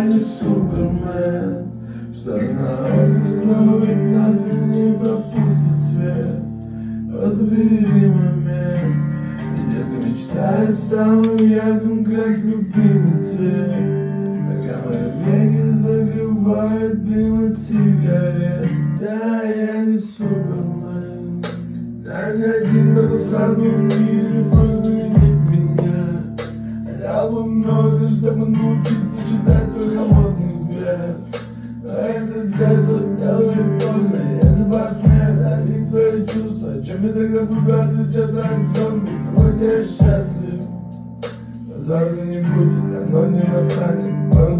не Супермен, что на скроет нас и не пропустит свет. Разбери момент, где ты мечтаешь самым ярким красить любимый цвет. Пока мои веки закрывает дым от сигарет. Да, я не Супермен, так один в этом странном мире не сможет заменить меня. Я бы много, чтобы научиться читать твой холодный взгляд. Но это зеркало делает больно, если посмеет отбить свои чувства. Чем я тогда буду отличаться от зомби? Сегодня я счастлив, но завтра не будет, оно не настанет.